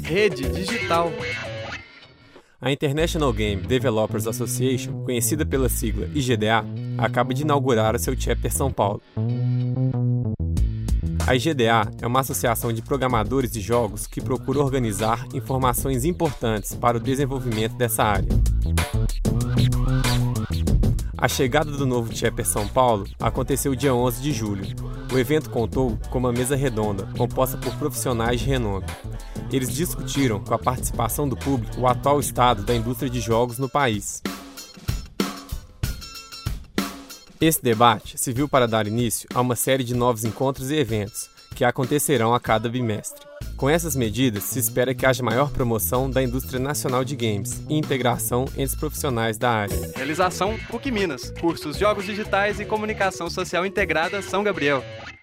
Rede digital. A International Game Developers Association, conhecida pela sigla IGDA, acaba de inaugurar o seu chapter São Paulo. A IGDA é uma associação de programadores de jogos que procura organizar informações importantes para o desenvolvimento dessa área. A chegada do novo chapter São Paulo aconteceu dia 11 de julho. O evento contou com uma mesa redonda, composta por profissionais de renome. Eles discutiram, com a participação do público, o atual estado da indústria de jogos no país. Esse debate serviu para dar início a uma série de novos encontros e eventos, que acontecerão a cada bimestre. Com essas medidas, se espera que haja maior promoção da indústria nacional de games e integração entre os profissionais da área. Realização PUC Minas. Cursos Jogos Digitais e Comunicação Social Integrada São Gabriel.